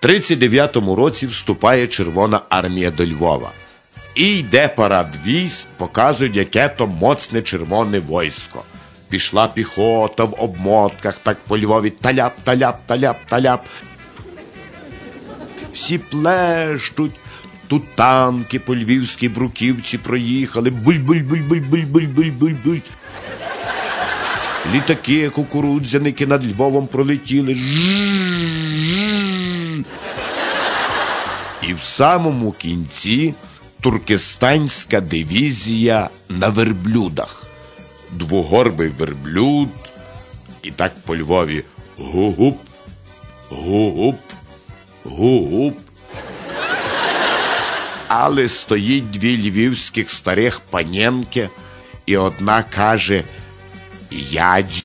39-му році вступає Червона армія до Львова. І йде парад військ, показують, яке то моцне червоне войско. Пішла піхота в обмотках, так по Львові таляп, таляп, таляп, таляп. Всі плещуть. Тут танки по львівській бруківці проїхали. Буль-буль-буль-буль-буль-буль-буль-буль. Літаки кукурудзяники над Львовом пролетіли. І в самому кінці туркестанська дивізія на верблюдах. Двогорбий верблюд. І так по Львові гу-гуп, гу-гуп, гу-гуп. Але стоїть дві львівських старих паненки, і одна каже: «Я